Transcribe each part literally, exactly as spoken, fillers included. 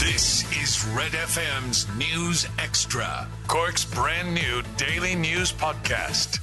This is Red F M's News Extra, Cork's brand new daily news podcast.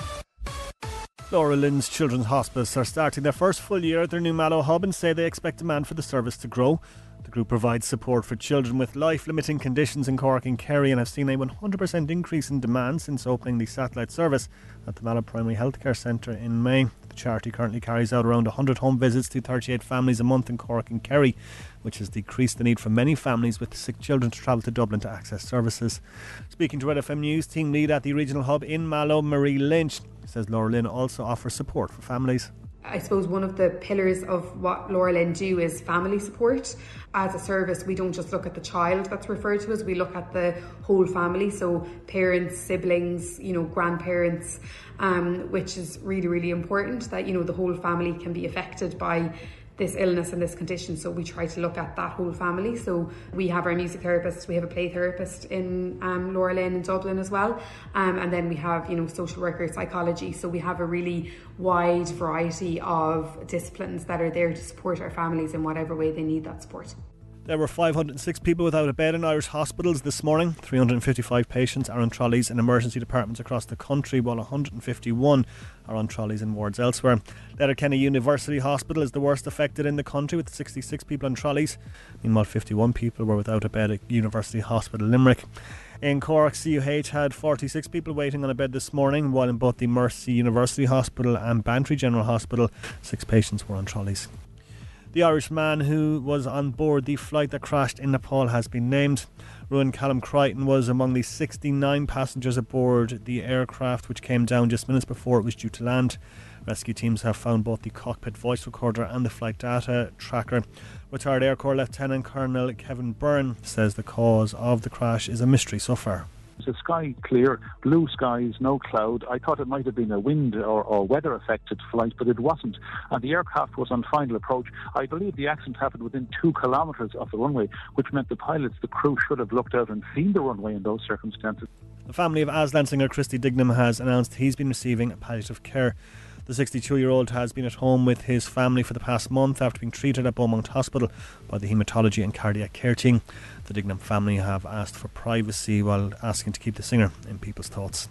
Laura Lynn's Children's Hospice are starting their first full year at their new Mallow hub and say they expect demand for the service to grow. The group provides support for children with life-limiting conditions in Cork and Kerry and have seen a one hundred percent increase in demand since opening the satellite service at the Mallow Primary Healthcare Centre in May. The charity currently carries out around one hundred home visits to thirty-eight families a month in Cork and Kerry, which has decreased the need for many families with sick children to travel to Dublin to access services. Speaking to Red F M News, team lead at the regional hub in Mallow, Marie Lynch, says Laura Lynn also offers support for families. I suppose one of the pillars of what Laura Lynn do is family support. As a service, we don't just look at the child that's referred to us, we look at the whole family, so parents, siblings, you know, grandparents, um, which is really, really important that, you know, the whole family can be affected by this illness and this condition, so we try to look at that whole family. So we have our music therapist, we have a play therapist in um, Laura Lynn in Dublin as well, um, and then we have, you know, social worker, psychology, so we have a really wide variety of disciplines that are there to support our families in whatever way they need that support. There were five hundred six people without a bed in Irish hospitals this morning. three hundred fifty-five patients are on trolleys in emergency departments across the country, while one hundred fifty-one are on trolleys in wards elsewhere. Letterkenny University Hospital is the worst affected in the country, with sixty-six people on trolleys. Meanwhile, fifty-one people were without a bed at University Hospital Limerick. In Cork, C U H had forty-six people waiting on a bed this morning, while in both the Mercy University Hospital and Bantry General Hospital, six patients were on trolleys. The Irish man who was on board the flight that crashed in Nepal has been named. Ruan Callum Crichton was among the sixty-nine passengers aboard the aircraft, which came down just minutes before it was due to land. Rescue teams have found both the cockpit voice recorder and the flight data tracker. Retired Air Corps Lieutenant Colonel Kevin Byrne says the cause of the crash is a mystery so far. The sky clear, blue skies, no cloud. I thought it might have been a wind or, or weather affected flight, but it wasn't. And the aircraft was on final approach. I believe the accident happened within two kilometres of the runway, which meant the pilots, the crew, should have looked out and seen the runway in those circumstances. The family of Aslan singer Christy Dignam has announced he's been receiving palliative care. The sixty-two-year-old has been at home with his family for the past month after being treated at Beaumont Hospital by the Haematology and Cardiac Care team. The Dignam family have asked for privacy while asking to keep the singer in people's thoughts.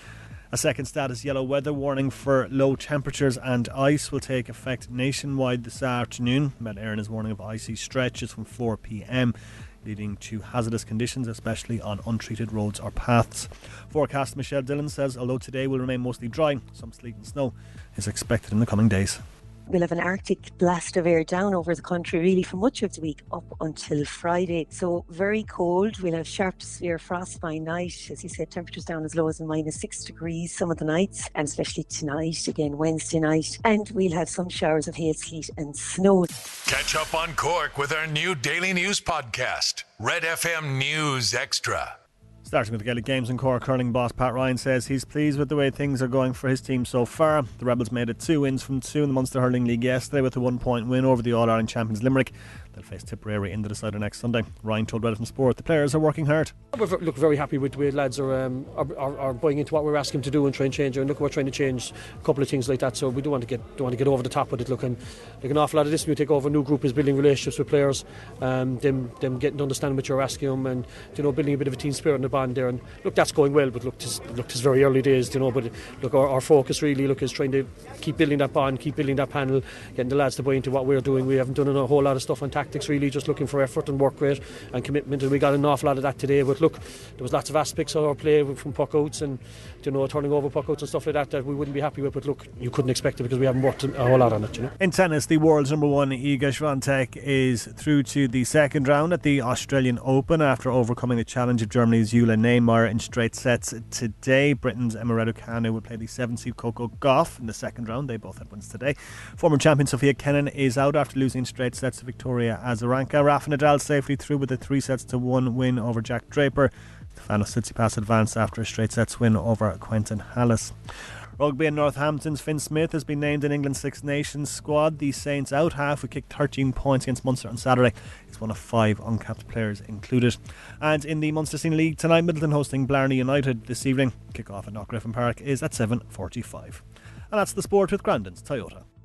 A second status yellow weather warning for low temperatures and ice will take effect nationwide this afternoon. Met Éireann is warning of icy stretches from four p.m, leading to hazardous conditions, especially on untreated roads or paths. Forecast Michelle Dillon says although today will remain mostly dry, some sleet and snow is expected in the coming days. We'll have an Arctic blast of air down over the country really for much of the week up until Friday. So very cold. We'll have sharp severe frost by night. As you said, temperatures down as low as minus six degrees some of the nights, and especially tonight, again Wednesday night. And we'll have some showers of hail, sleet and snow. Catch up on Cork with our new daily news podcast, Red F M News Extra. Starting with the Gaelic Games in Cork, curling boss Pat Ryan says he's pleased with the way things are going for his team so far. The Rebels made it two wins from two in the Munster Hurling League yesterday with a one-point win over the All-Ireland champions Limerick. They'll face Tipperary in the decider next Sunday. Ryan told Red F M Sport the players are working hard. We look very happy with the way lads are, um, are, are buying into what we're asking them to do and try and change it. And look, we're trying to change a couple of things like that. So we don't want to get don't want to get over the top with it. Look, and like an awful lot of this, when you take over a new group, is building relationships with players, um, them them getting to understand what you're asking them, and you know, building a bit of a team spirit and a bond there. And look, that's going well. But look, tis, look, it's very early days, you know. But look, our, our focus really, look, is trying to keep building that bond, keep building that panel, getting the lads to buy into what we're doing. We haven't done a whole lot of stuff on tactics really, just looking for effort and work rate and commitment, and we got an awful lot of that today. But look, there was lots of aspects of our play from puck outs and, you know, turning over puck outs and stuff like that that we wouldn't be happy with, but look, you couldn't expect it because we haven't worked a whole lot on it, you know. In tennis, the world's number one Iga Swiatek is through to the second round at the Australian Open after overcoming the challenge of Germany's Jule Neymar in straight sets today. Britain's Emma Raducanu will play the seven-seed Coco Gauff in the second round. They both had wins today. Former champion Sofia Kenin is out after losing straight sets to Victoria Azarenka. Rafa Nadal safely through with a three sets to one win over Jack Draper. Stefanos Tsitsipas advanced after a straight sets win over Quentin Hallis. Rugby in Northampton's Finn Smith has been named in England's Six Nations squad. The Saints out half who kicked thirteen points against Munster on Saturday. He's one of five uncapped players included. And in the Munster Senior League tonight, Middleton hosting Blarney United this evening. Kick-off at Knockgriffin Park is at seven forty-five. And that's the sport with Grandin's Toyota.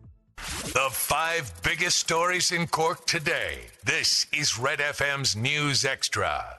The five biggest stories in Cork today. This is Red F M's News Extra.